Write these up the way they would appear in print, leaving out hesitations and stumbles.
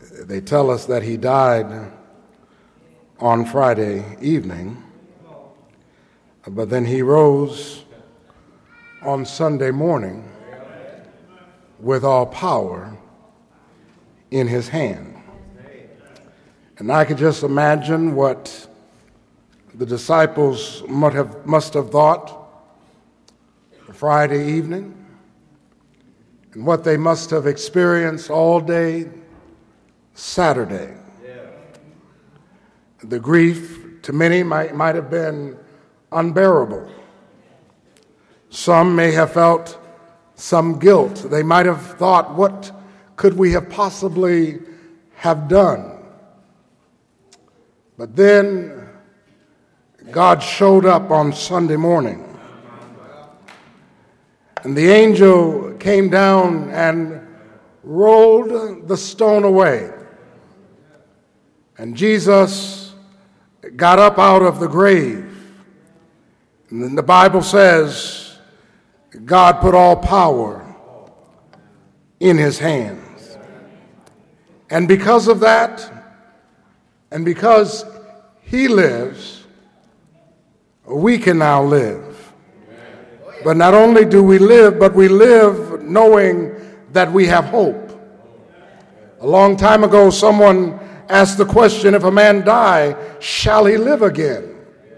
They tell us that he died on Friday evening, but then he rose on Sunday morning with all power in his hand. And I could just imagine what the disciples must have thought Friday evening, and what they must have experienced all day Saturday. The grief to many might have been unbearable. Some may have felt some guilt. They might have thought, what could we have possibly have done? But then God showed up on Sunday morning, and the angel came down and rolled the stone away. And Jesus got up out of the grave. And then the Bible says God put all power in his hands. And because of that, and because he lives, we can now live. But not only do we live, but we live knowing that we have hope. A long time ago, someone asked the question, if a man die, shall he live again?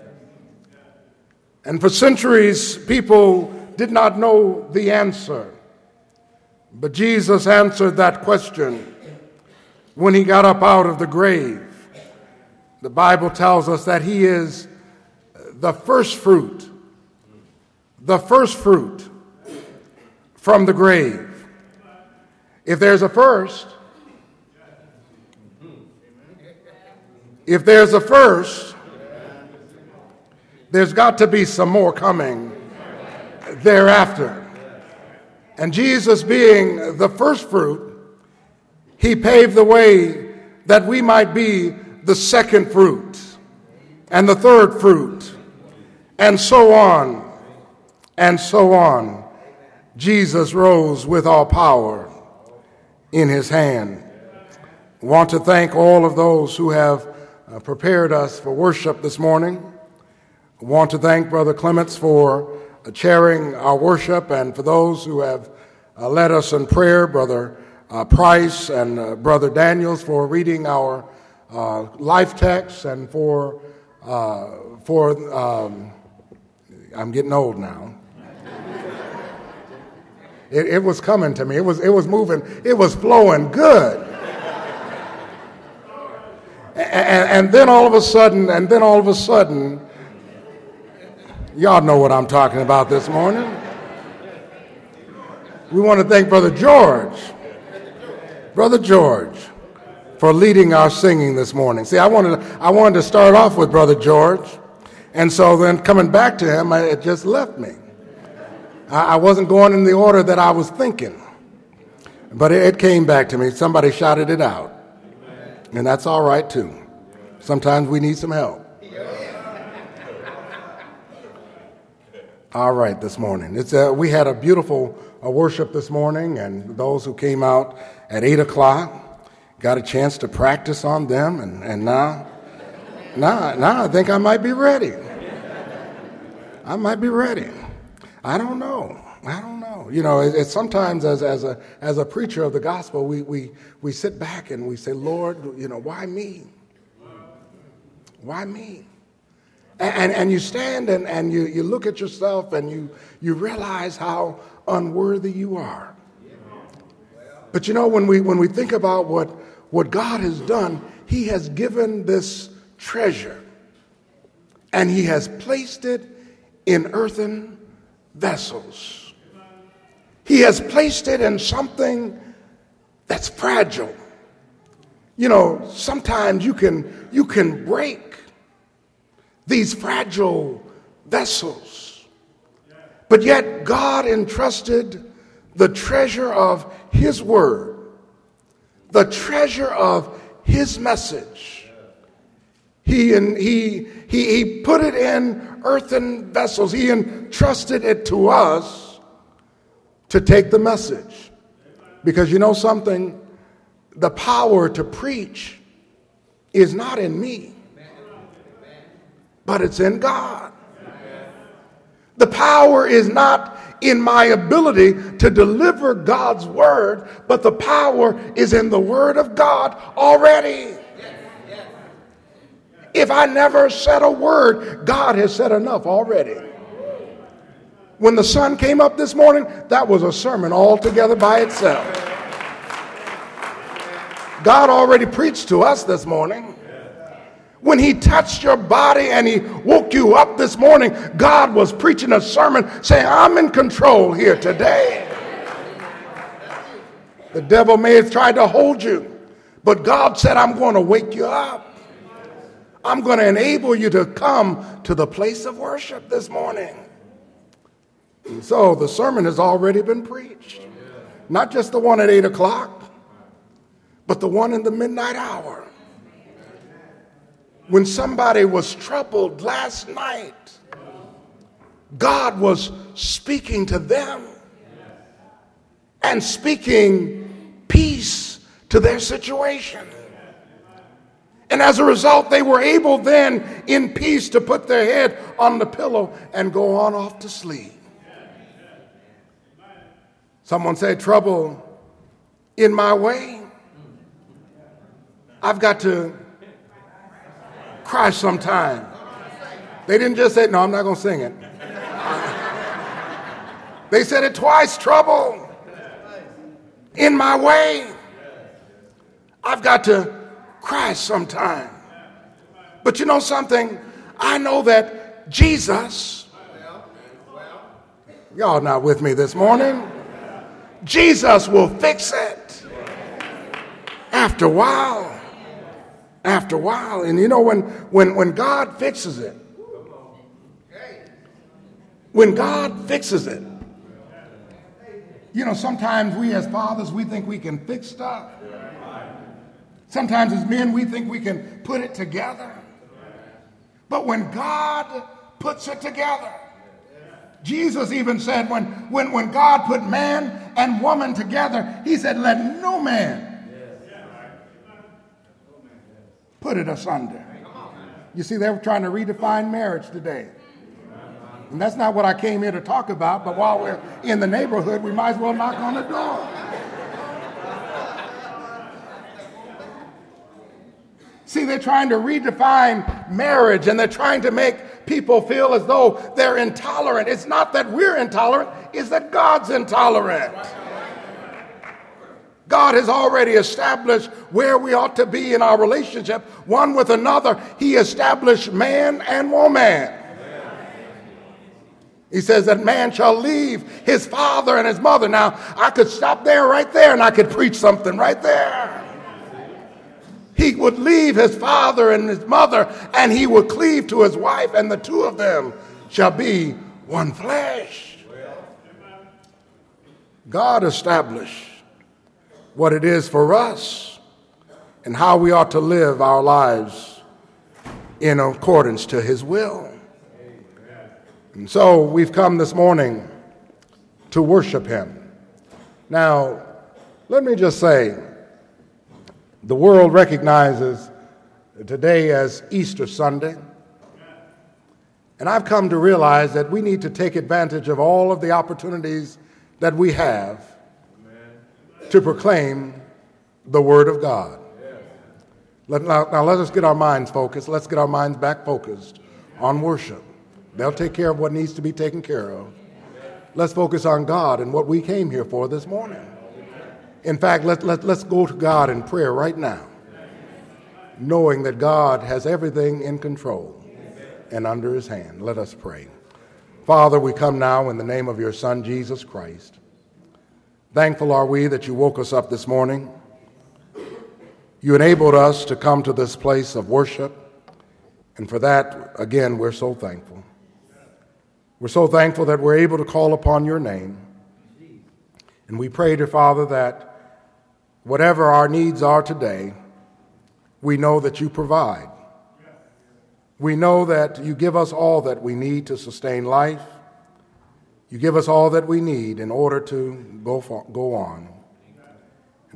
And for centuries, people did not know the answer. But Jesus answered that question when he got up out of the grave. The Bible tells us that he is the first fruit from the grave. If there's a first, there's got to be some more coming thereafter. And Jesus being the first fruit, he paved the way that we might be the second fruit and the third fruit, and so on and so on. Jesus rose with all power in his hand. I want to thank all of those who have prepared us for worship this morning. I want to thank Brother Clements for chairing our worship, and for those who have led us in prayer, Brother Price and Brother Daniels for reading our life text, and for I'm getting old now. It was coming to me. It was moving. It was flowing good. And then all of a sudden, y'all know what I'm talking about this morning. We want to thank Brother George, for leading our singing this morning. See, I wanted to start off with Brother George, and so then coming back to him, it just left me. I wasn't going in the order that I was thinking, but it came back to me. Somebody shouted it out, and that's all right too. Sometimes we need some help. All right, this morning. We had a beautiful worship this morning, and those who came out at 8 o'clock got a chance to practice on them, and now I think I might be ready. I don't know. You know, it's sometimes as a preacher of the gospel, we sit back and we say, Lord, you know, why me? Why me? And you stand and you look at yourself and you realize how unworthy you are. But you know, when we think about what God has done, he has given this treasure and he has placed it in earthen vessels. He has placed it in something that's fragile. You know, sometimes you can break these fragile vessels. But yet God entrusted the treasure of his word, the treasure of his message. He put it in earthen vessels. He entrusted it to us to take the message. Because you know something? the power to preach is not in me, but it's in God. The power is not in my ability to deliver God's word, but the power is in the word of God already. If I never said a word, God has said enough already. When the sun came up this morning, that was a sermon altogether by itself. God already preached to us this morning. When he touched your body and he woke you up this morning, God was preaching a sermon saying, I'm in control here today. The devil may have tried to hold you, but God said, I'm going to wake you up. I'm going to enable you to come to the place of worship this morning. And so the sermon has already been preached. Not just the one at 8 o'clock, but the one in the midnight hour. When somebody was troubled last night, God was speaking to them and speaking peace to their situation. And as a result, they were able then in peace to put their head on the pillow and go on off to sleep. Someone said, trouble in my way. I've got to cry sometime. They didn't just say, no, I'm not going to sing it. They said it twice, trouble in my way. I've got to cry sometime. But you know something? I know that Jesus, y'all not with me this morning, Jesus will fix it after a while. After a while. And you know, when God fixes it, when God fixes it, you know, sometimes we as fathers, we think we can fix stuff. Sometimes as men, we think we can put it together. But when God puts it together, Jesus even said when God put man and woman together, he said, let no man put it asunder. You see, they were trying to redefine marriage today. And that's not what I came here to talk about, but while we're in the neighborhood, we might as well knock on the door. See, they're trying to redefine marriage, and they're trying to make people feel as though they're intolerant. It's not that we're intolerant, it's that God's intolerant. God has already established where we ought to be in our relationship one with another. He established man and woman. He says that man shall leave his father and his mother. Now, I could stop there right there and I could preach something right there. He would leave his father and his mother and he would cleave to his wife, and the two of them shall be one flesh. God established what it is for us and how we ought to live our lives in accordance to his will. And so we've come this morning to worship him. Now, let me just say, the world recognizes today as Easter Sunday. And I've come to realize that we need to take advantage of all of the opportunities that we have to proclaim the Word of God. Now let us get our minds focused. Let's get our minds back focused on worship. They'll take care of what needs to be taken care of. Let's focus on God and what we came here for this morning. In fact, let's go to God in prayer right now, knowing that God has everything in control and under his hand. Let us pray. Father, we come now in the name of your Son, Jesus Christ. Thankful are we that you woke us up this morning. You enabled us to come to this place of worship. And for that, again, we're so thankful. We're so thankful that we're able to call upon your name. And we pray, dear Father, that whatever our needs are today, we know that you provide. We know that you give us all that we need to sustain life. You give us all that we need in order to go on.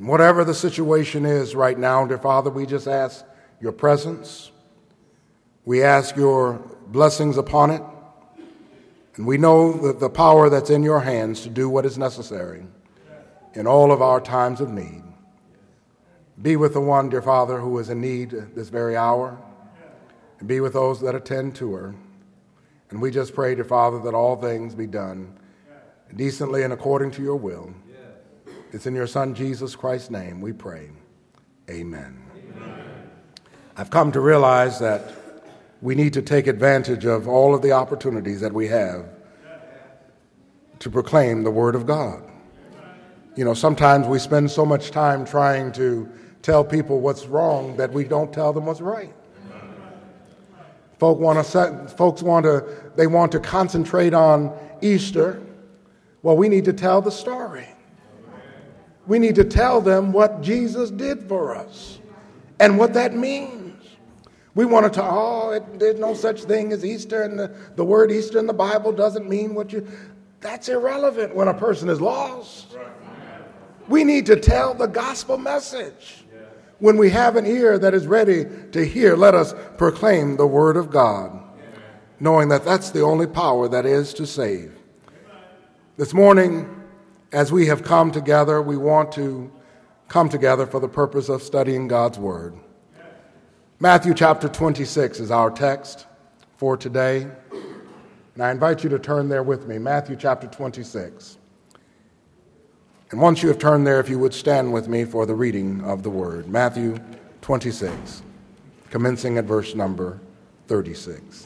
And whatever the situation is right now, dear Father, we just ask your presence. We ask your blessings upon it. And we know that the power that's in your hands to do what is necessary in all of our times of need. Be with the one, dear Father, who is in need this very hour. And be with those that attend to her. And we just pray, dear Father, that all things be done decently and according to your will. It's in your Son, Jesus Christ's name, we pray. Amen. I've come to realize that we need to take advantage of all of the opportunities that we have to proclaim the Word of God. You know, sometimes we spend so much time trying to tell people what's wrong that we don't tell them what's right. Folks want to concentrate on Easter. Well, we need to tell the story. We need to tell them what Jesus did for us and what that means. We want to there's no such thing as Easter, and the word Easter in the Bible doesn't mean what you... That's irrelevant when a person is lost. We need to tell the gospel message. When we have an ear that is ready to hear, let us proclaim the word of God, knowing that that's the only power that is to save. This morning, as we have come together, we want to come together for the purpose of studying God's word. Matthew chapter 26 is our text for today. And I invite you to turn there with me, Matthew chapter 26. And once you have turned there, if you would stand with me for the reading of the word. Matthew 26, commencing at verse number 36.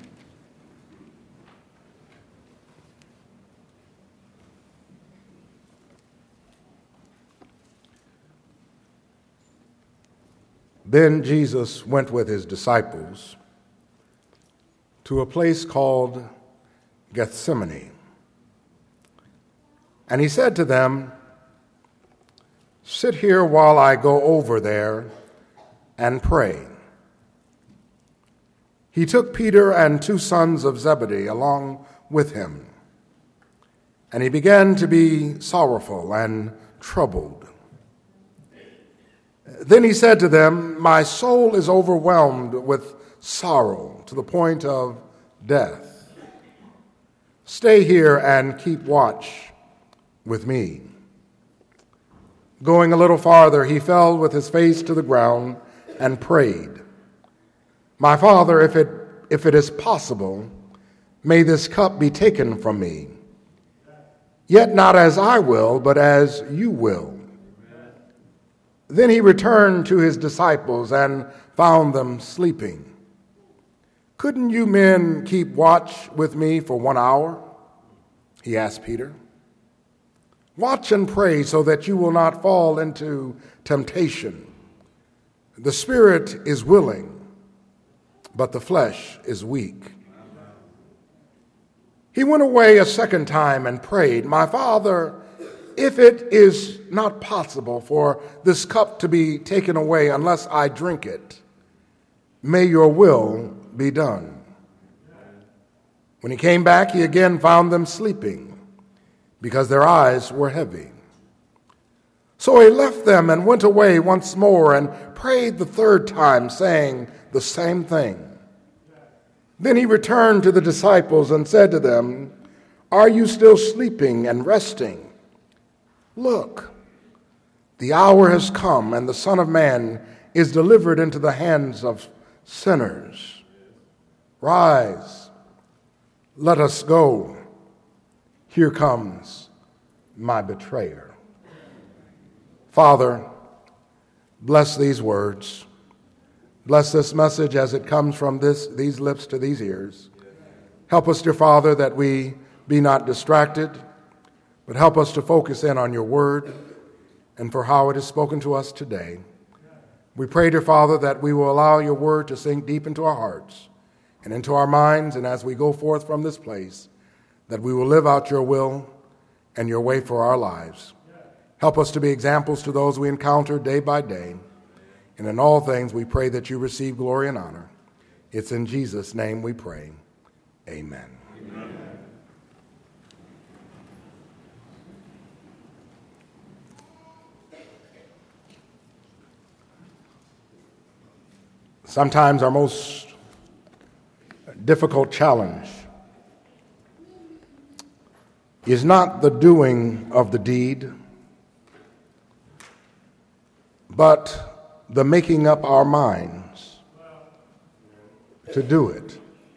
Then Jesus went with his disciples to a place called Gethsemane. And he said to them, "Sit here while I go over there and pray." He took Peter and 2 sons of Zebedee along with him, and he began to be sorrowful and troubled. Then he said to them, "My soul is overwhelmed with sorrow to the point of death. Stay here and keep watch with me." Going a little farther, he fell with his face to the ground and prayed, "My Father, if it is possible, may this cup be taken from me. Yet not as I will, but as you will." Then he returned to his disciples and found them sleeping. "Couldn't you men keep watch with me for 1 hour?" he asked Peter. "Watch and pray so that you will not fall into temptation. The spirit is willing, but the flesh is weak." He went away a second time and prayed, "My Father, if it is not possible for this cup to be taken away unless I drink it, may your will be done." When he came back, he again found them sleeping, because their eyes were heavy. So he left them and went away once more and prayed the third time, saying the same thing. Then he returned to the disciples and said to them, "Are you still sleeping and resting? Look, the hour has come, and the Son of Man is delivered into the hands of sinners. Rise, let us go. Here comes my betrayer." Father, bless these words. Bless this message as it comes from these lips to these ears. Help us, dear Father, that we be not distracted, but help us to focus in on your word and for how it is spoken to us today. We pray, dear Father, that we will allow your word to sink deep into our hearts and into our minds, and as we go forth from this place, that we will live out your will and your way for our lives. Help us to be examples to those we encounter day by day. And in all things, we pray that you receive glory and honor. It's in Jesus' name we pray. Amen. Amen. Sometimes our most difficult challenge is not the doing of the deed, but the making up our minds to do it.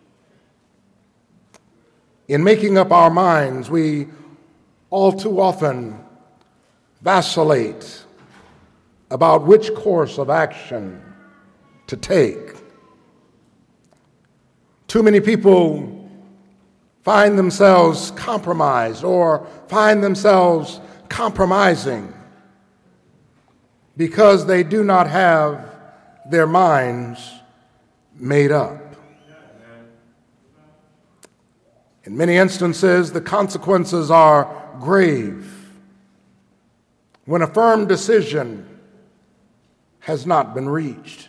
In making up our minds, we all too often vacillate about which course of action to take. Too many people find themselves compromised or find themselves compromising because they do not have their minds made up. In many instances, the consequences are grave when a firm decision has not been reached.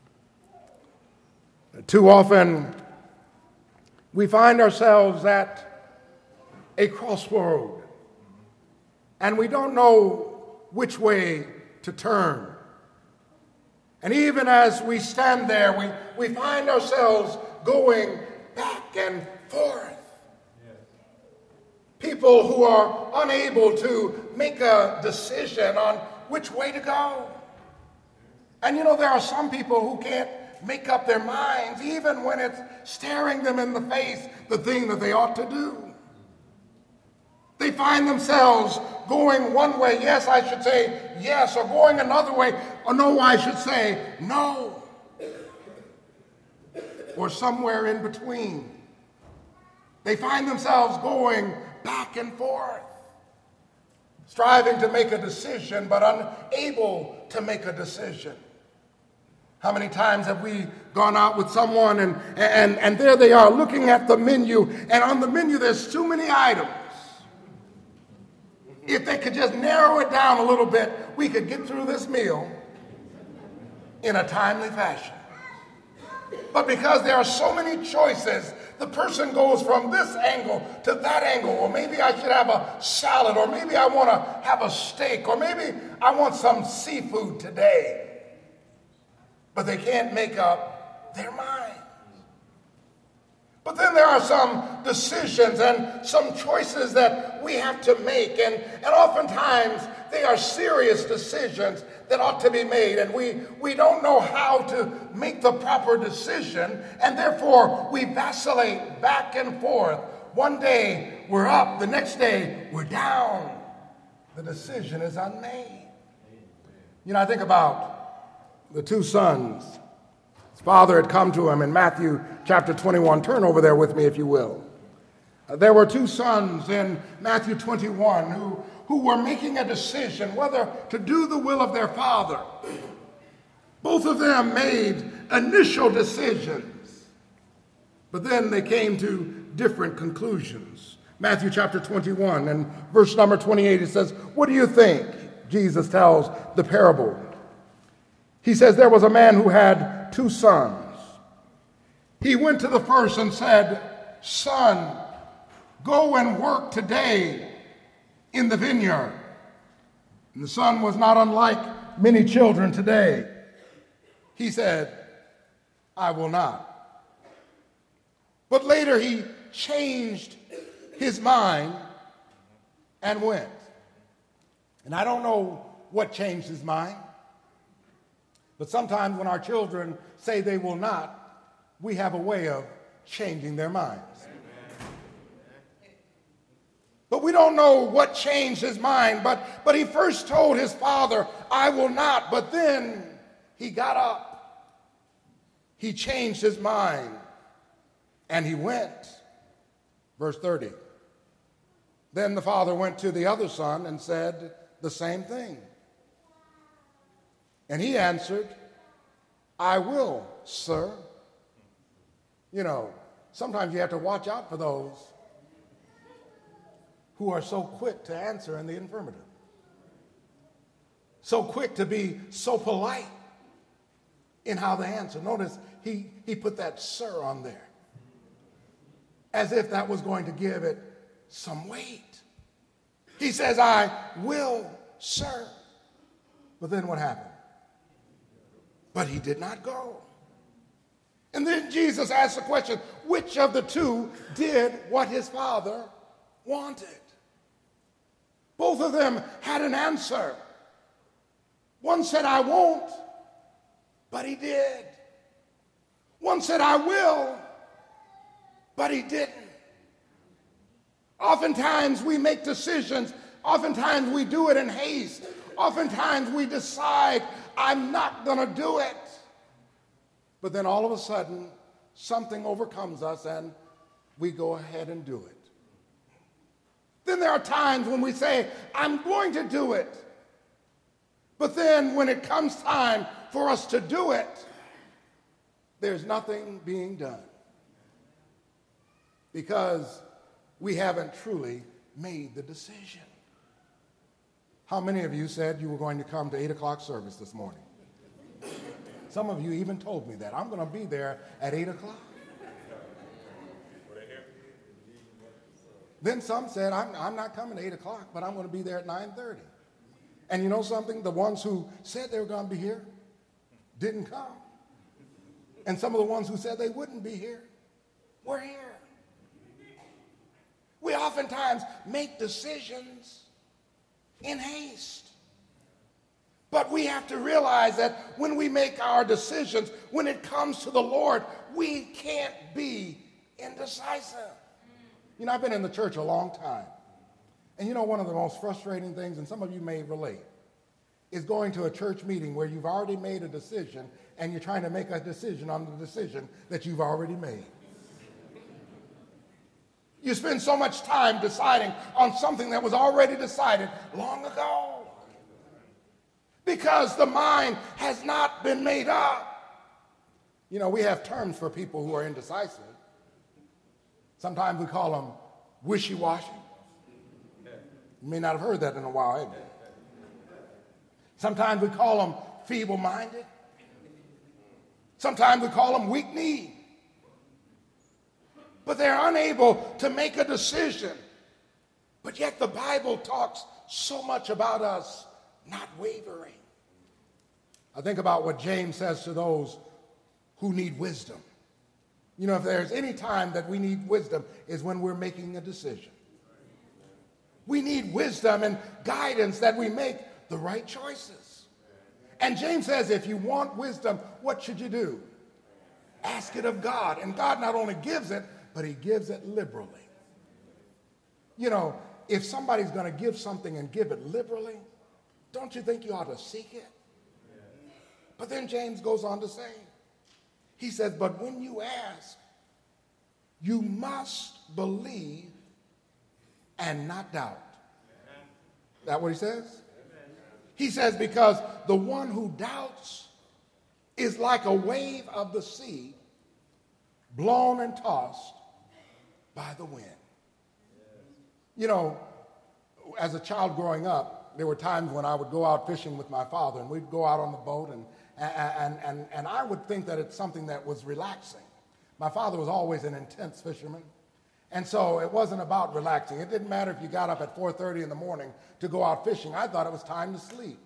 Too often, we find ourselves at a crossroad, and we don't know which way to turn. And even as we stand there, we find ourselves going back and forth. People who are unable to make a decision on which way to go. And there are some people who can't make up their minds, even when it's staring them in the face, the thing that they ought to do. They find themselves going one way, yes, I should say yes, or going another way, or no, I should say no. Or somewhere in between. They find themselves going back and forth, striving to make a decision, but unable to make a decision. How many times have we gone out with someone and there they are looking at the menu, and on the menu there's too many items. If they could just narrow it down a little bit, we could get through this meal in a timely fashion. But because there are so many choices, the person goes from this angle to that angle, or maybe I should have a salad, or maybe I want to have a steak, or maybe I want some seafood today. But they can't make up their mind. But then there are some decisions and some choices that we have to make, and oftentimes they are serious decisions that ought to be made, and we don't know how to make the proper decision, and therefore we vacillate back and forth. One day we're up, the next day we're down. The decision is unmade. I think about the two sons. His father had come to him in Matthew chapter 21. Turn over there with me, if you will. There were two sons in Matthew 21 who were making a decision whether to do the will of their father. Both of them made initial decisions, but then they came to different conclusions. Matthew chapter 21 and verse number 28, it says, "What do you think?" Jesus tells the parable. He says, "There was a man who had two sons. He went to the first and said, 'Son, go and work today in the vineyard.' And the son was not unlike many children today. He said, 'I will not.' But later he changed his mind and went." And I don't know what changed his mind, but sometimes when our children say they will not, we have a way of changing their minds. But we don't know what changed his mind, but he first told his father, "I will not," but then he got up. He changed his mind and he went. Verse 30. Then the father went to the other son and said the same thing. And he answered, "I will, sir." Sometimes you have to watch out for those who are so quick to answer in the affirmative. So quick to be so polite in how they answer. Notice he put that "sir" on there, as if that was going to give it some weight. He says, "I will, sir." But then what happened? But he did not go. And then Jesus asked the question, which of the two did what his father wanted? Both of them had an answer. One said, I won't, but he did. One said, I will, but he didn't. Oftentimes we make decisions. Oftentimes we do it in haste. Oftentimes we decide, I'm not going to do it. But then all of a sudden, something overcomes us and we go ahead and do it. Then there are times when we say, I'm going to do it. But then when it comes time for us to do it, there's nothing being done. Because we haven't truly made the decision. How many of you said you were going to come to 8 o'clock service this morning? Some of you even told me that. I'm going to be there at 8 o'clock. Then some said, I'm not coming at 8 o'clock, but I'm going to be there at 9:30. And you know something? The ones who said they were going to be here didn't come. And some of the ones who said they wouldn't be here were here. We oftentimes make decisions in haste. But we have to realize that when we make our decisions, when it comes to the Lord, we can't be indecisive. You know, I've been in the church a long time. And you know, one of the most frustrating things, and some of you may relate, is going to a church meeting where you've already made a decision and you're trying to make a decision on the decision that you've already made. You spend so much time deciding on something that was already decided long ago. Because the mind has not been made up. You know, we have terms for people who are indecisive. Sometimes we call them wishy-washy. You may not have heard that in a while, have you? Sometimes we call them feeble-minded. Sometimes we call them weak-kneed. But they're unable to make a decision. But yet the Bible talks so much about us not wavering. I think about what James says to those who need wisdom. You know, if there's any time that we need wisdom is when we're making a decision. We need wisdom and guidance that we make the right choices. And James says, if you want wisdom, what should you do? Ask it of God. And God not only gives it, but he gives it liberally. You know, if somebody's going to give something and give it liberally, don't you think you ought to seek it? But then James goes on to say, he says, but when you ask, you must believe and not doubt. Is that what he says? He says, because the one who doubts is like a wave of the sea, blown and tossed by the wind. You know, as a child growing up, there were times when I would go out fishing with my father, and we'd go out on the boat, and I would think that it's something that was relaxing. My father was always an intense fisherman, and so it wasn't about relaxing. It didn't matter if you got up at 4:30 in the morning to go out fishing. I thought it was time to sleep.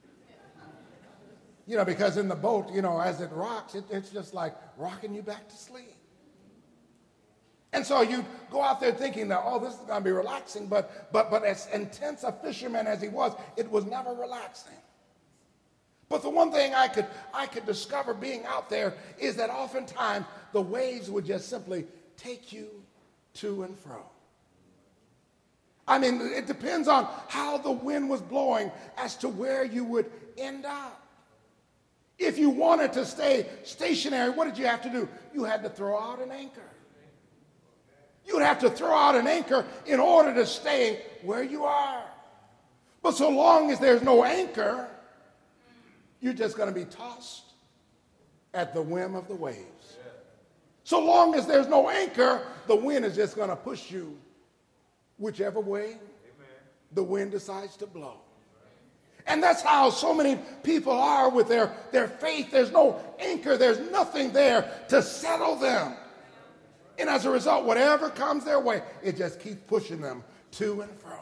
You know, because in the boat, you know, as it rocks, it's just like rocking you back to sleep. And so you go out there thinking that, oh, this is going to be relaxing, but as intense a fisherman as he was, it was never relaxing. But the one thing I could discover being out there is that oftentimes the waves would just simply take you to and fro. I mean, it depends on how the wind was blowing as to where you would end up. If you wanted to stay stationary, what did you have to do? You had to throw out an anchor. You would have to throw out an anchor in order to stay where you are. But so long as there's no anchor, you're just going to be tossed at the whim of the waves. So long as there's no anchor, the wind is just going to push you whichever way the wind decides to blow. And that's how so many people are with their faith. There's no anchor. There's nothing there to settle them. And as a result, whatever comes their way, it just keeps pushing them to and fro.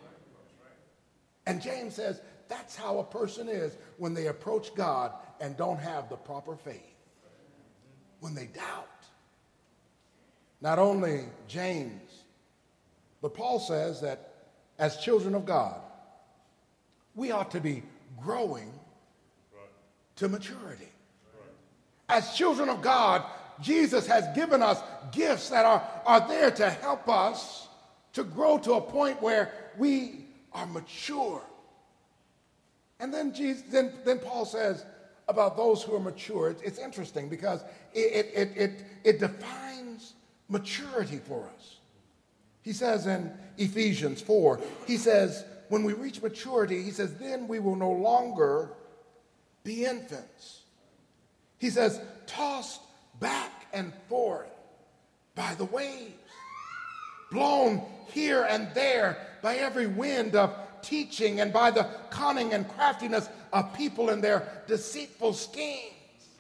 And James says that's how a person is when they approach God and don't have the proper faith. when they doubt. Not only James, but Paul says that as children of God, we ought to be growing to maturity. As children of God, Jesus has given us gifts that are there to help us to grow to a point where we are mature. And then Paul says about those who are mature, it's interesting because it defines maturity for us. He says in Ephesians 4, he says, when we reach maturity, he says, then we will no longer be infants. He says, tossed back and forth by the waves, blown here and there by every wind of teaching and by the cunning and craftiness of people in their deceitful schemes.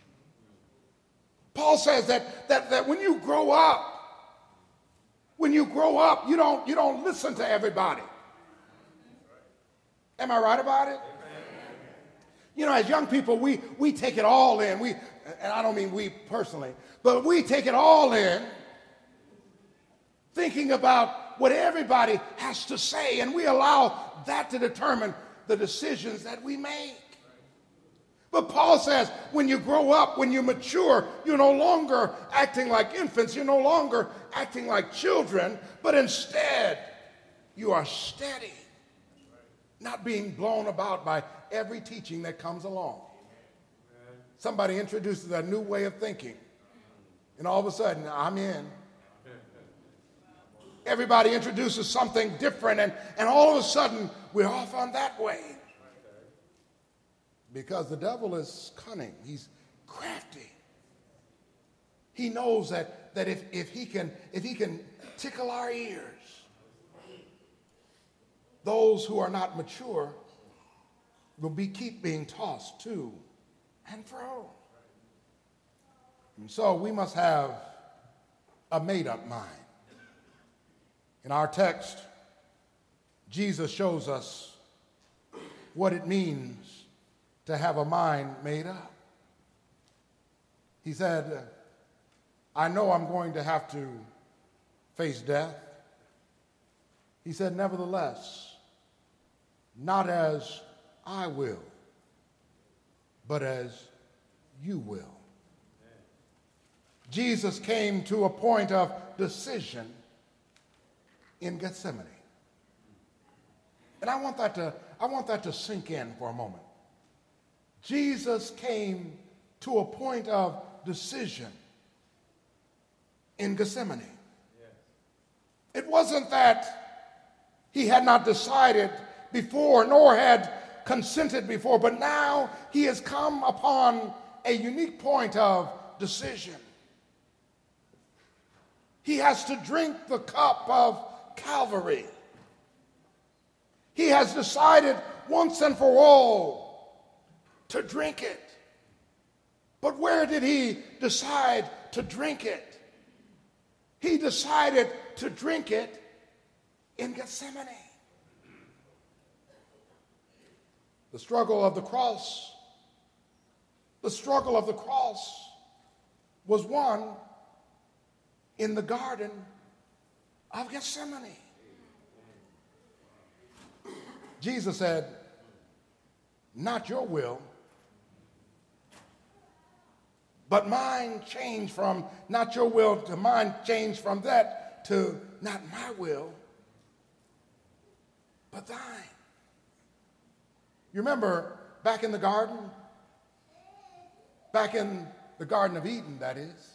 Paul says that when you grow up, you don't listen to everybody. Am I right about it? You know, as young people, we take it all in. And I don't mean we personally, but we take it all in, thinking about what everybody has to say, and we allow that to determine the decisions that we make. But Paul says when you grow up, when you mature, you're no longer acting like infants, you're no longer acting like children, but instead you are steady, not being blown about by every teaching that comes along. Somebody introduces a new way of thinking, and all of a sudden, I'm in. Everybody introduces something different, and all of a sudden, we're off on that way. Because the devil is cunning. He's crafty. He knows that if he can tickle our ears, those who are not mature will keep being tossed to and fro. And so we must have a made-up mind. In our text, Jesus shows us what it means to have a mind made up. He said, I know I'm going to have to face death. He said, nevertheless, not as I will, but as you will. Jesus came to a point of decision in Gethsemane. And I want that to sink in for a moment. Jesus came to a point of decision in Gethsemane. It wasn't that he had not decided before, nor had consented before, but now he has come upon a unique point of decision. He has to drink the cup of Calvary. He has decided once and for all to drink it. But where did he decide to drink it? He decided to drink it in Gethsemane. The struggle of the cross was won in the Garden of Gethsemane. Jesus said, not your will, but mine changed from not your will to mine, changed from that to not my will, but thine. You remember back in the garden of Eden, that is,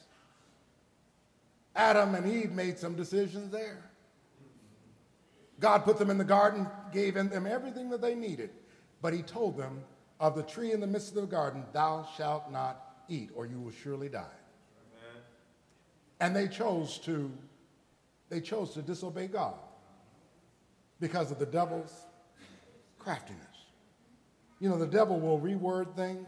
Adam and Eve made some decisions there. God put them in the garden, gave them everything that they needed, but he told them of the tree in the midst of the garden, thou shalt not eat, or you will surely die. Amen. And they chose to disobey God because of the devil's craftiness. You know, the devil will reword things.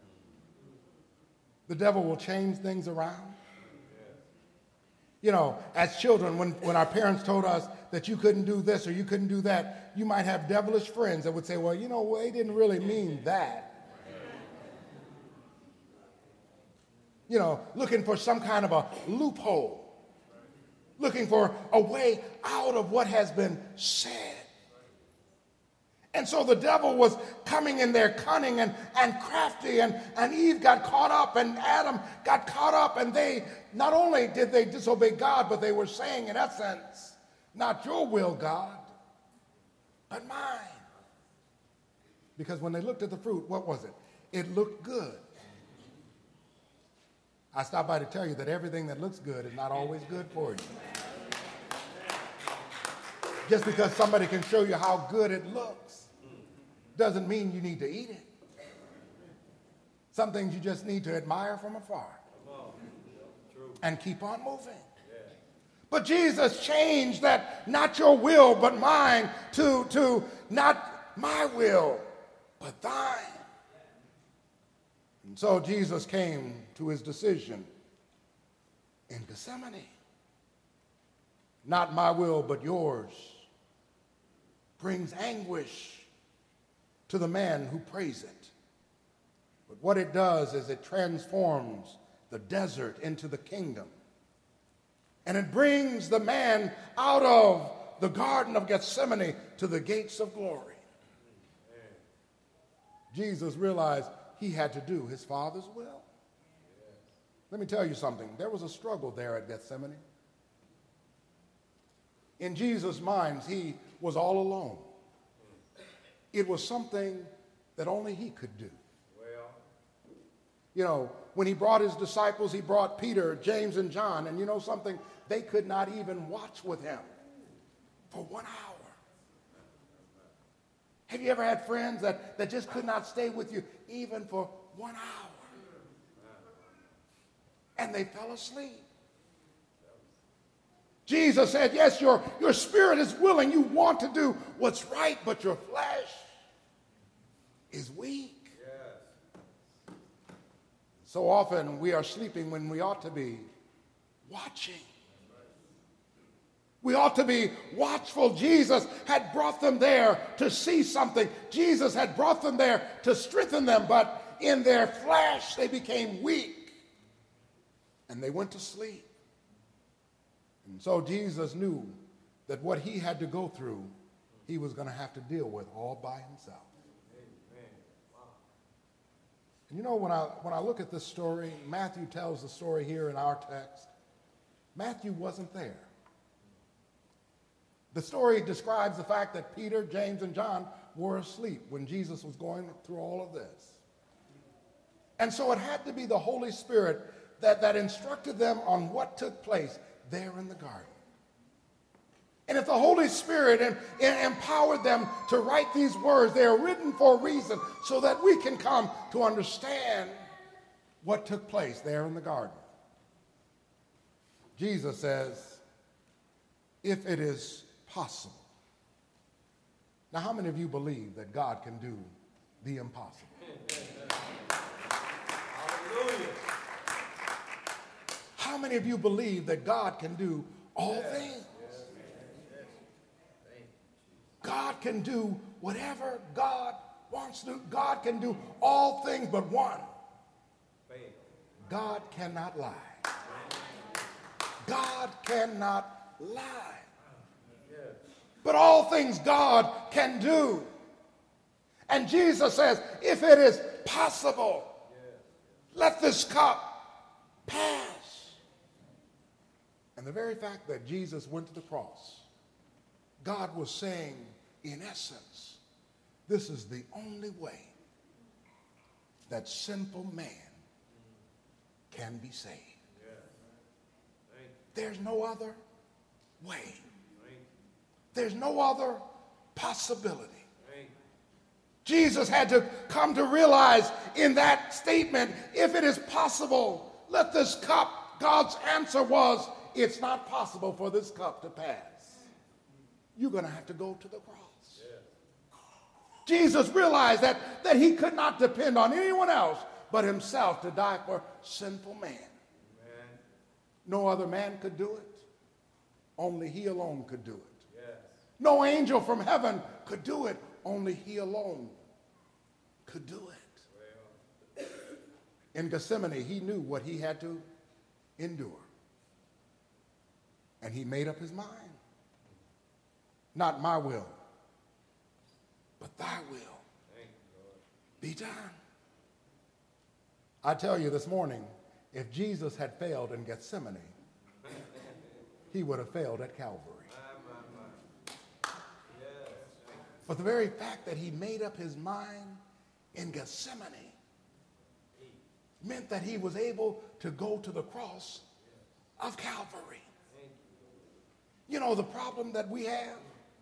The devil will change things around. You know, as children, when our parents told us that you couldn't do this or you couldn't do that, you might have devilish friends that would say, well, you know, they didn't really mean that. looking for some kind of a loophole, looking for a way out of what has been said. And so the devil was coming in there cunning and crafty, and Eve got caught up and Adam got caught up, and they, not only did they disobey God, but they were saying in essence, not your will, God, but mine. Because when they looked at the fruit, what was it? It looked good. I stopped by to tell you that everything that looks good is not always good for you. Just because somebody can show you how good it looks doesn't mean you need to eat it. Some things you just need to admire from afar and keep on moving. But Jesus changed that not your will but mine to not my will but thine. And so Jesus came to his decision in Gethsemane. Not my will but yours brings anguish to the man who prays it. But what it does is it transforms the desert into the kingdom. And it brings the man out of the Garden of Gethsemane to the gates of glory. Jesus realized he had to do his Father's will. Let me tell you something. There was a struggle there at Gethsemane. In Jesus' mind, he was all alone. It was something that only he could do. When he brought his disciples, he brought Peter, James, and John, and you know something? They could not even watch with him for 1 hour. Have you ever had friends that just could not stay with you even for 1 hour? And they fell asleep. Jesus said, yes, your spirit is willing. You want to do what's right, but your flesh is weak. Yes. So often we are sleeping when we ought to be watching. We ought to be watchful. Jesus had brought them there to see something. Jesus had brought them there to strengthen them, but in their flesh they became weak and they went to sleep. And so Jesus knew that what he had to go through, he was going to have to deal with all by himself. Amen. Wow. And when I look at this story, Matthew tells the story here in our text. Matthew wasn't there. The story describes the fact that Peter, James, and John were asleep when Jesus was going through all of this. And so it had to be the Holy Spirit that instructed them on what took place there in the garden. And if the Holy Spirit empowered them to write these words, they are written for a reason so that we can come to understand what took place there in the garden. Jesus says, if it is possible. Now, how many of you believe that God can do the impossible? Hallelujah. How many of you believe that God can do all things? God can do whatever God wants to do. God can do all things but one. God cannot lie. God cannot lie. But all things God can do. And Jesus says, if it is possible, let this cup pass. And the very fact that Jesus went to the cross, God was saying, in essence, this is the only way that sinful man can be saved. There's no other way. There's no other possibility. Jesus had to come to realize in that statement, if it is possible, let this cup, God's answer was, it's not possible for this cup to pass. You're going to have to go to the cross. Jesus realized that he could not depend on anyone else but himself to die for sinful man. Amen. No other man could do it. Only he alone could do it. Yes. No angel from heaven could do it. Only he alone could do it. In Gethsemane, he knew what he had to endure. And he made up his mind. Not my will, but thy will be done. I tell you this morning, if Jesus had failed in Gethsemane, he would have failed at Calvary. But the very fact that he made up his mind in Gethsemane meant that he was able to go to the cross of Calvary. You know, the problem that we have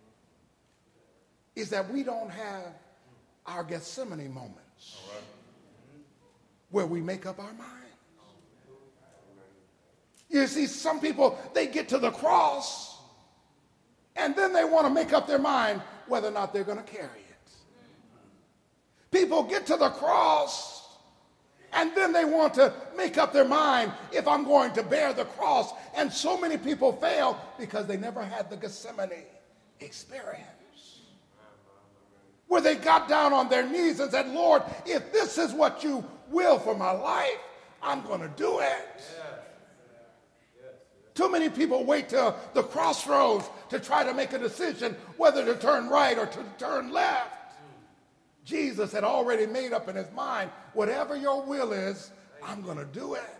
is that we don't have our Gethsemane moments where we make up our mind. You see, some people, they get to the cross and then they want to make up their mind whether or not they're going to carry it. People get to the cross and then they want to make up their mind if I'm going to bear the cross. And so many people fail because they never had the Gethsemane experience, where they got down on their knees and said, Lord, if this is what you will for my life, I'm going to do it. Too many people wait till the crossroads to try to make a decision whether to turn right or to turn left. Jesus had already made up in his mind, whatever your will is, I'm going to do it.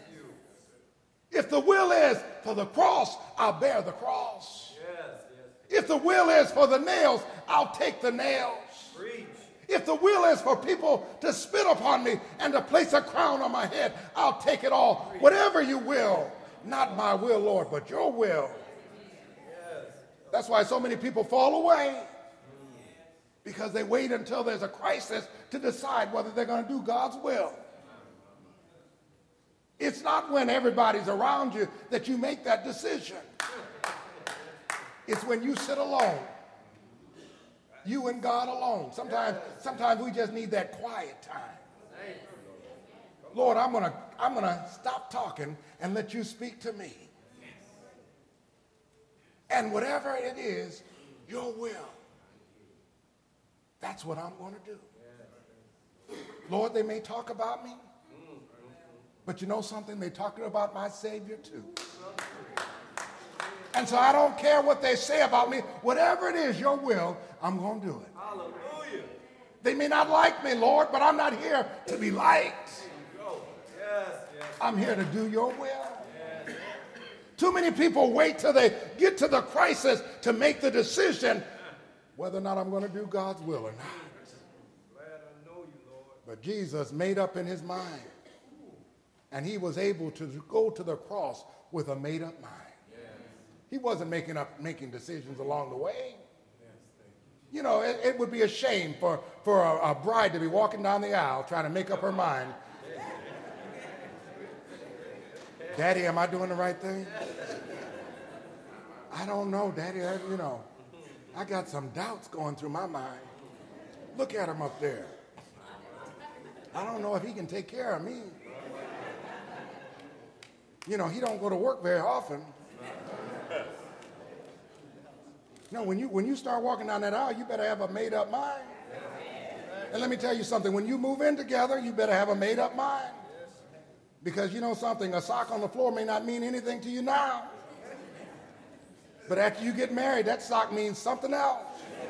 If the will is for the cross, I'll bear the cross. If the will is for the nails, I'll take the nails. If the will is for people to spit upon me and to place a crown on my head, I'll take it all. Whatever you will, not my will, Lord, but your will. That's why so many people fall away, because they wait until there's a crisis to decide whether they're going to do God's will. It's not when everybody's around you that you make that decision. It's when you sit alone, you and God alone. Sometimes we just need that quiet time. Lord, I'm gonna stop talking and let you speak to me. And whatever it is, your will, that's what I'm going to do. Lord, they may talk about me, but you know something? They're talking about my Savior too. And so I don't care what they say about me. Whatever it is, your will, I'm going to do it. Hallelujah. They may not like me, Lord, but I'm not here to be liked. I'm here to do your will. Too many people wait till they get to the crisis to make the decision whether or not I'm going to do God's will or not. But Jesus made up in his mind, and he was able to go to the cross with a made-up mind. He wasn't making decisions along the way. You know, it would be a shame for a bride to be walking down the aisle trying to make up her mind. Daddy, am I doing the right thing? I don't know, Daddy. I got some doubts going through my mind. Look at him up there. I don't know if he can take care of me. You know, he don't go to work very often. No, when you start walking down that aisle, you better have a made-up mind. And let me tell you something. When you move in together, you better have a made-up mind. Because you know something, a sock on the floor may not mean anything to you now. But after you get married, that sock means something else.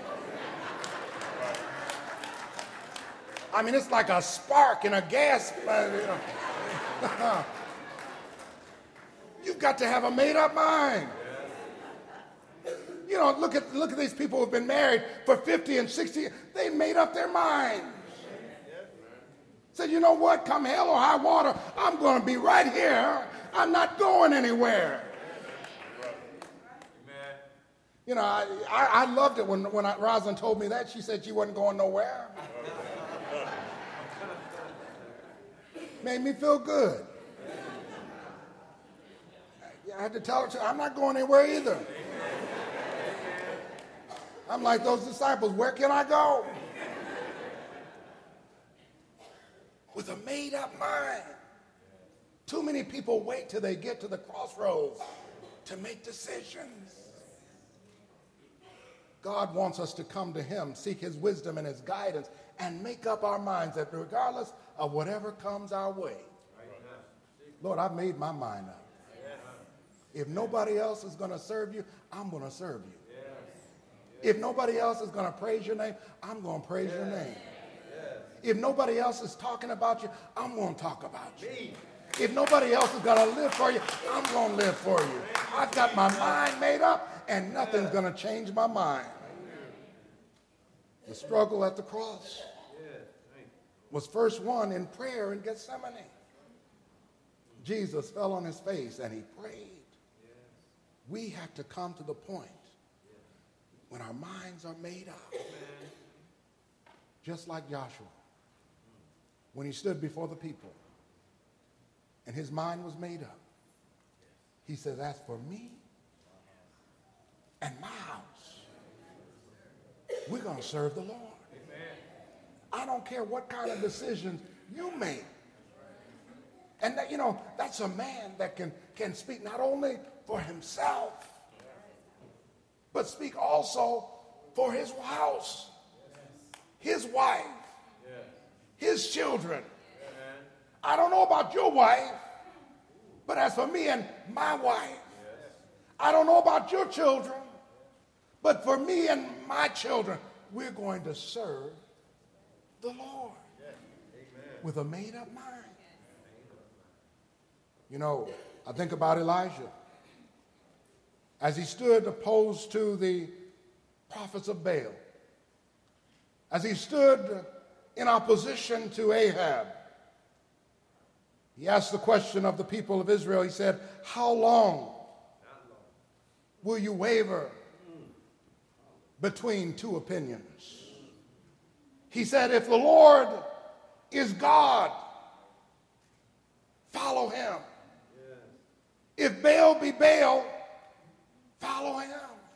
I mean, it's like a spark in a gas. You've got to have a made-up mind. You know, look at these people who've been married for 50 and 60 years. They made up their minds. Said, you know what? Come hell or high water, I'm going to be right here. I'm not going anywhere. You know, I loved it when Rosalind told me that. She said she wasn't going nowhere. Made me feel good. I had to tell her, I'm not going anywhere either. I'm like those disciples, where can I go? With a made-up mind. Too many people wait till they get to the crossroads to make decisions. God wants us to come to him, seek his wisdom and his guidance, and make up our minds that regardless of whatever comes our way, Lord, I've made my mind up. If nobody else is going to serve you, I'm going to serve you. If nobody else is going to praise your name, I'm going to praise your name. If nobody else is talking about you, I'm going to talk about you. If nobody else is going to live for you, I'm going to live for you. I've got my mind made up, and nothing's going to change my mind. The struggle at the cross was first won in prayer in Gethsemane. Jesus fell on his face and he prayed. We have to come to the point when our minds are made up. Just like Joshua, when he stood before the people and his mind was made up. He says, as for me and my house, we're going to serve the Lord. I don't care what kind of decisions you make. And that, that's a man that can speak not only for himself, but speak also for his house, his wife, his children. I don't know about your wife, but as for me and my wife, I don't know about your children, but for me and my children, we're going to serve the Lord with a made-up mind. I think about Elijah. As he stood opposed to the prophets of Baal, as he stood in opposition to Ahab, he asked the question of the people of Israel. He said, how long will you waver between two opinions? He said, if the Lord is God, follow him. If Baal be Baal, follow him.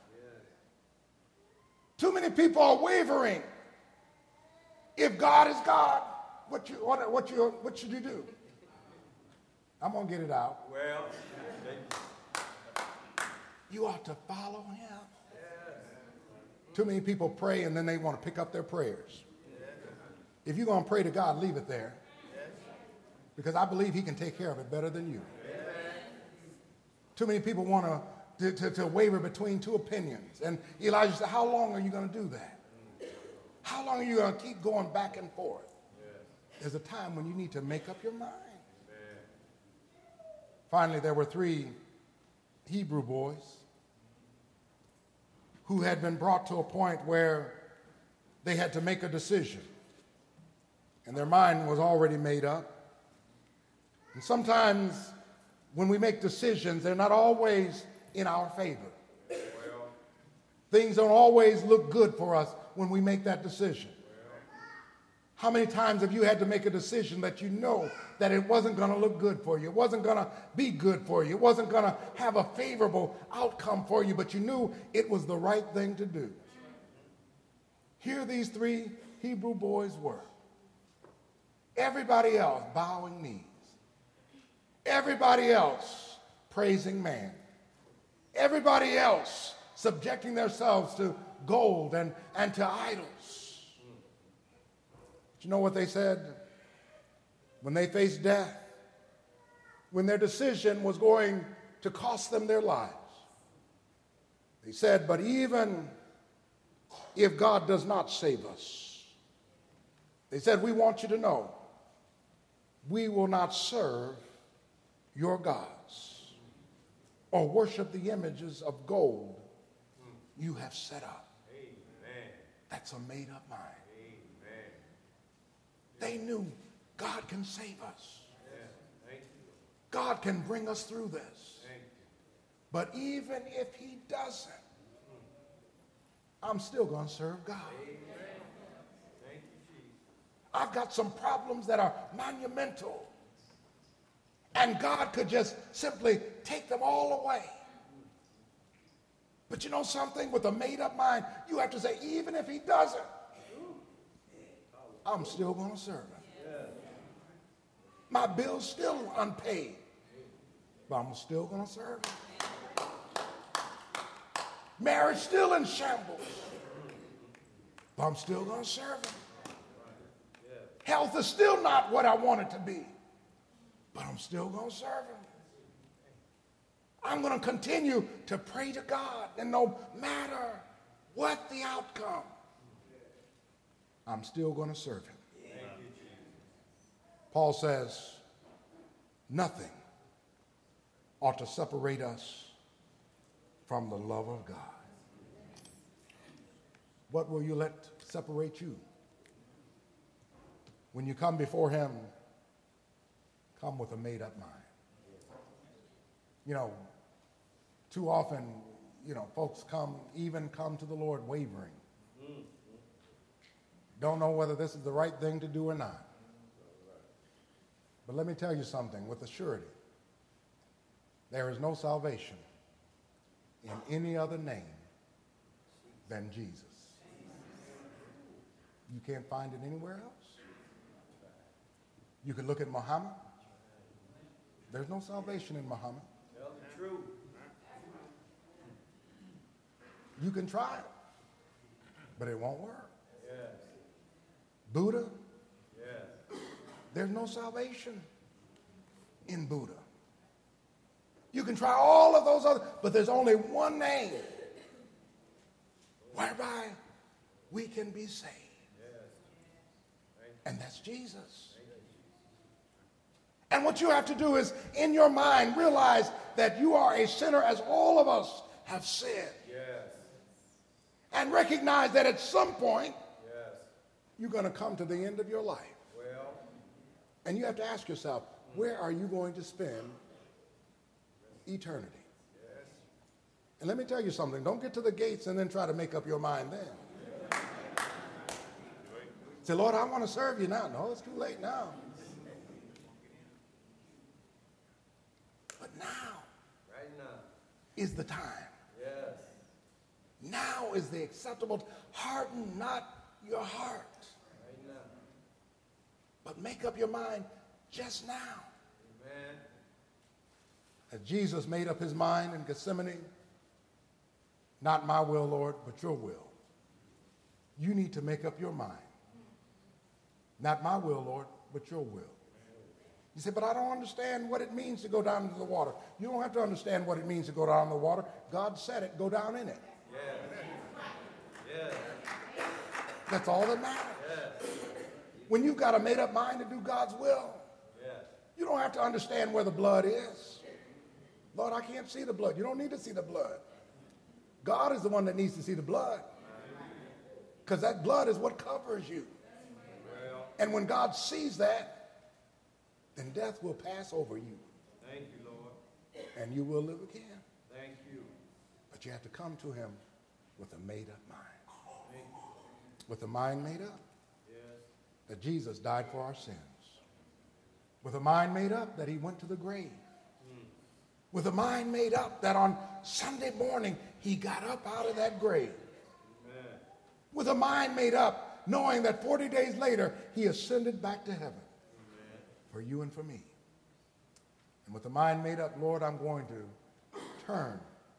Too many people are wavering. If God is God, what should you do? I'm going to get it out. Well, you ought to follow him. Too many people pray and then they want to pick up their prayers. If you're going to pray to God, leave it there. Because I believe he can take care of it better than you. Too many people want to waver between two opinions. And Elijah said, how long are you going to do that? How long are you going to keep going back and forth? There's a time when you need to make up your mind. Finally, there were 3 Hebrew boys who had been brought to a point where they had to make a decision. And their mind was already made up. And sometimes when we make decisions, they're not always in our favor. Things don't always look good for us when we make that decision. How many times have you had to make a decision that you know that it wasn't going to look good for you? It wasn't going to be good for you. It wasn't going to have a favorable outcome for you, but you knew it was the right thing to do. Here these 3 Hebrew boys were. Everybody else bowing knees. Everybody else praising man. Everybody else subjecting themselves to gold and to idols. But you know what they said? When they faced death, when their decision was going to cost them their lives, they said, but even if God does not save us, they said, we want you to know, we will not serve your gods or worship the images of gold you have set up. Amen. That's a made-up mind. Amen. They knew God can save us. Yeah. God can bring us through this. But even if he doesn't, I'm still going to serve God. Amen. Thank you, Jesus. I've got some problems that are monumental. And God could just simply take them all away. But you know something? With a made-up mind, you have to say, even if he doesn't, I'm still going to serve him. My bill's still unpaid, but I'm still going to serve him. Marriage still in shambles, but I'm still going to serve him. Health is still not what I want it to be. But I'm still going to serve him. I'm going to continue to pray to God. And no matter what the outcome, I'm still going to serve him. Paul says, nothing ought to separate us from the love of God. What will you let separate you? When you come before him, come with a made-up mind. You know, too often, folks come to the Lord wavering. Don't know whether this is the right thing to do or not. But let me tell you something with a surety. There is no salvation in any other name than Jesus. You can't find it anywhere else. You can look at Muhammad. There's no salvation in Muhammad. True. You can try it, but it won't work. Yes. Buddha. Yes. There's no salvation in Buddha. You can try all of those other, but there's only one name whereby we can be saved. And that's Jesus. And what you have to do is, in your mind, realize that you are a sinner as all of us have sinned. Yes. And recognize that at some point, Yes. you're going to come to the end of your life. Well. And you have to ask yourself, where are you going to spend eternity? Yes. And let me tell you something. Don't get to the gates and then try to make up your mind then. Say, Lord, I want to serve you now. No, it's too late now. But now Right now. is the time. Yes. Now is the acceptable. Harden not your heart, Right now. but make up your mind just now. Amen. As Jesus made up his mind in Gethsemane, not my will, Lord, but your will. You need to make up your mind. Not my will, Lord, but your will. You say, but I don't understand what it means to go down into the water. You don't have to understand what it means to go down in the water. God said it, go down in it. Yes. Yes. That's all that matters. Yes. When you've got a made up mind to do God's will, Yes. you don't have to understand where the blood is. Lord, I can't see the blood. You don't need to see the blood. God is the one that needs to see the blood. Because that blood is what covers you. Well. And when God sees that, then death will pass over you. Thank you, Lord. And you will live again. Thank you. But you have to come to him with a made-up mind. Thank you. With a mind made up Yes. that Jesus died for our sins. With a mind made up that he went to the grave. With a mind made up that on Sunday morning he got up out of that grave. Amen. With a mind made up knowing that 40 days later he ascended back to heaven. Amen. For you and for me. And with a mind made up, Lord, I'm going to turn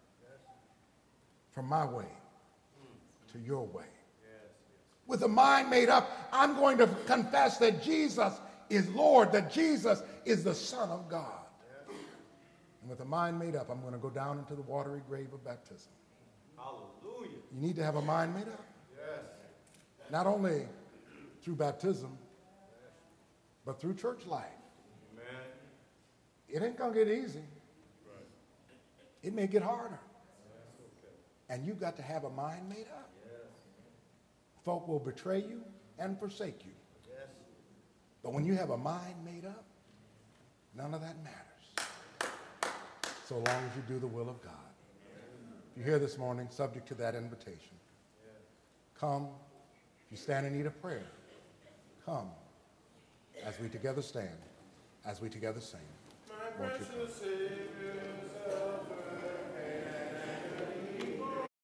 from my way to your way. With a mind made up, I'm going to confess that Jesus is Lord, that Jesus is the Son of God. And with a mind made up, I'm going to go down into the watery grave of baptism. Hallelujah. You need to have a mind made up. Yes. Not only through baptism, but through church life. Amen. It ain't going to get easy. Right. It may get harder. That's okay. And you've got to have a mind made up. Yes. Folk will betray you and forsake you. Yes. But when you have a mind made up, none of that matters. So long as you do the will of God. If you're here this morning, subject to that invitation, come. If you stand in need of prayer, come as we together stand, as we together sing. My Won't you precious come? Savior.